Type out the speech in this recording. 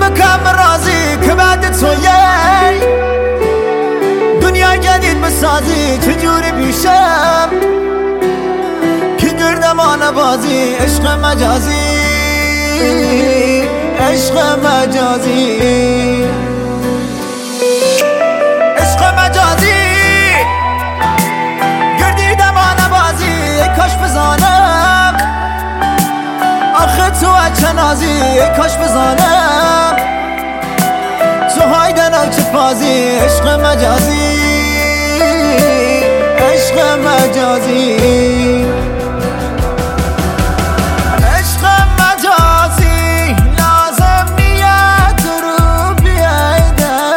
کم رازی که بعد تو یه دنیا جدید بسازی چجوری پیشم که گردمان بازی عشق مجازی عشق مجازی عشق مجازی گردیدمان بازی ای کاش بزانم آخه تو چه نازی ای کاش بزانم تو هایدن چه فازی عشق مجازی عشق مجازی